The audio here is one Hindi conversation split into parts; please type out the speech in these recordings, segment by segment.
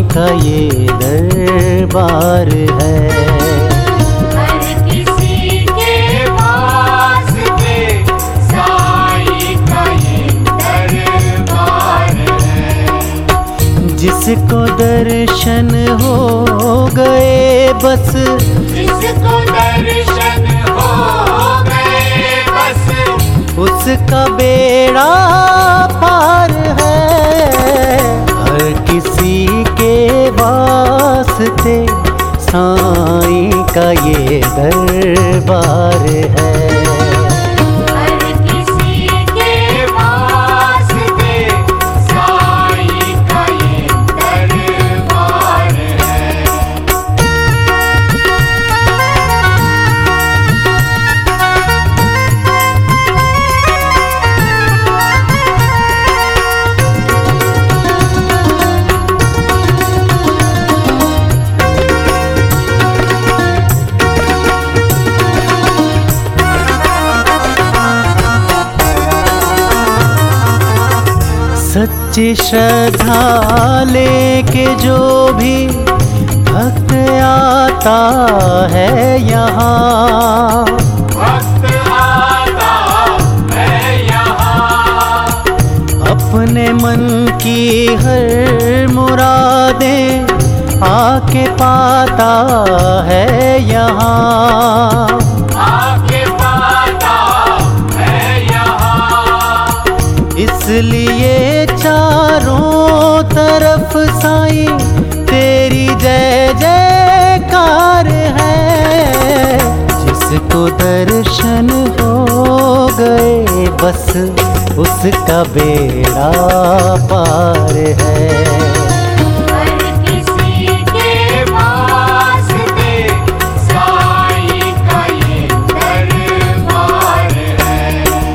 का ये दरबार है। हर किसी के वास्ते साईं का ये दरबार है। जिसको दर्शन हो गए बस, जिसको दर्शन हो गए बस, उसका बेड़ा पार है। हर किसी के वास्ते साईं का ये दरबार है। हर किसी के वास्ते साईं का ये दरबार है। सच्ची श्रद्धा लेके जो भी भक्त आता है यहाँ, वक्त आता है यहाँ, अपने मन की हर मुरादें आके पाता है यहाँ। आके पाता है यहाँ। इसलिए चारों तरफ साईं तेरी जय जयकार है। जिसको दर्शन हो गए बस, उसका बेड़ा पार है। हर किसी के वास्ते साईं का ये दरबार है।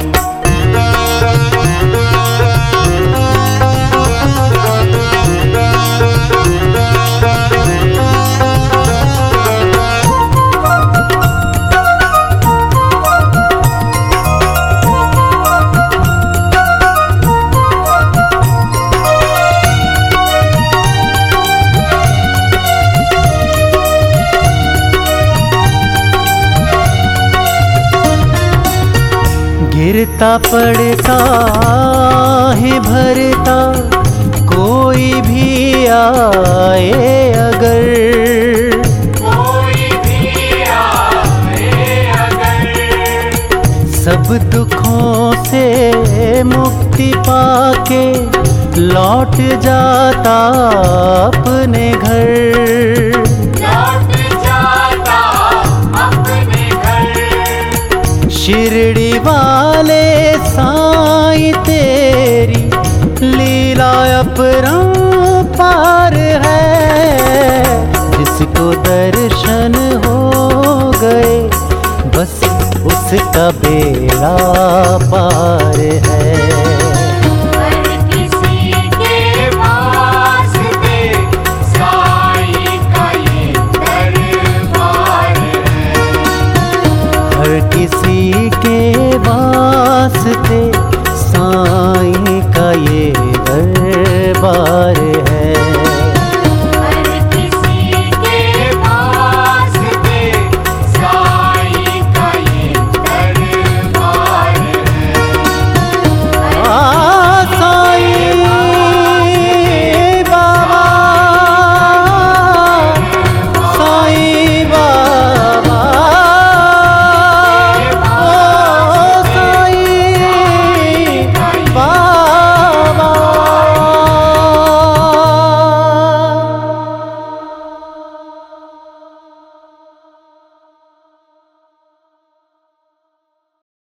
गिरता पड़ता है भरता कोई भी आए अगर, कोई भी आए अगर, सब दुखों से मुक्ति पाके लौट जाता अपने घर। लौट जाता अपने घर। शिरडी वाले साईं तेरी लीला अपरंपार है। जिसको दर्शन हो गए बस, उसका बेड़ा पार है। हर किसी के वास्ते साईं का ये दरबार है। हर किसी के वास्ते